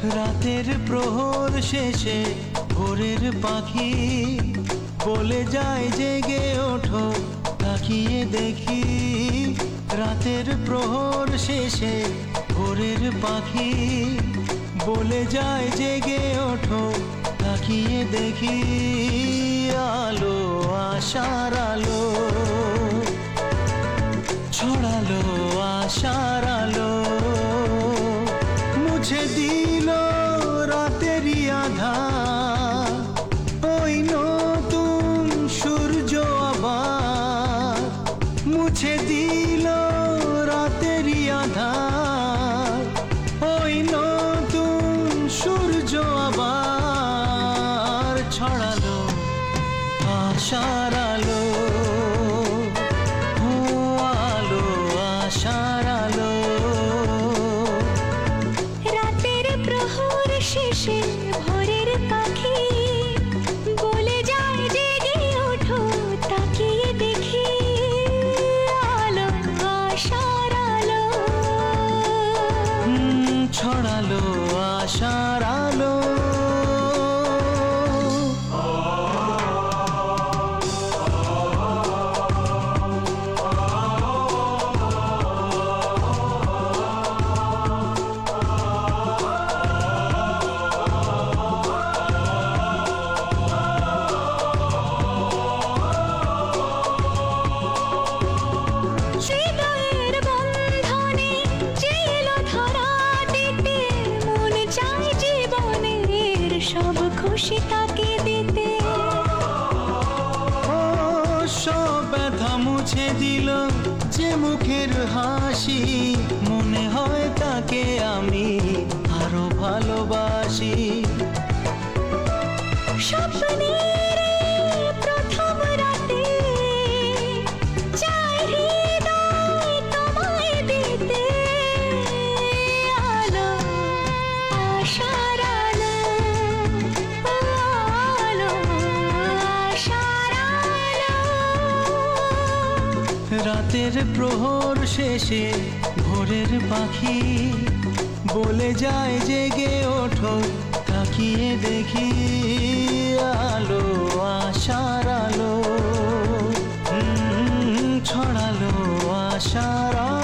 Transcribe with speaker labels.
Speaker 1: রাতের প্রহর শেষে ভোরের পাখি বলে যায় জেগে ওঠো, তাকিয়ে দেখি। রাতের প্রহর শেষে ভোরের পাখি বলে যায় জেগে ওঠো, তাকিয়ে দেখি। আলো আশার আলো ছড়ালো, আশার আলো মুছে দিল রাতেরই আঁধার। ওই নতুন সূর্য আবার মুছে দিল রাতেরই আঁধার। ওই নতুন সূর্য আবার ছড়ালো আশার আলো। ও আলো আশার আলো।
Speaker 2: রাতের প্রহর শেষে ভোরের পাখি বলে যায় জেগে ওঠো, তাকিয়ে দেখি। আলো আশার আলো
Speaker 1: ছড়ালো আশার আলো।
Speaker 2: হৃদয়ের বন্ধনে ছিল ধরা দিতে, মন চায় জীবনের সব খুশি তাকে দিতে।
Speaker 1: ও সব ব্যথা মুছে দিল যে মুখের হাসি, মনে হয় তাকে আমি আরো ভালোবাসি।
Speaker 2: স্বপ্নের প্রথম রাতে চাই হৃদয় তোমায় দিতে। আলো আশার আলো, আলো আশার আলো।
Speaker 1: রাতের প্রহর শেষে ভোরের পাখি বলে যায় জেগে ওঠো, তাকিয়ে দেখি। আলো আশার আলো ছড়ালো আশার আলো।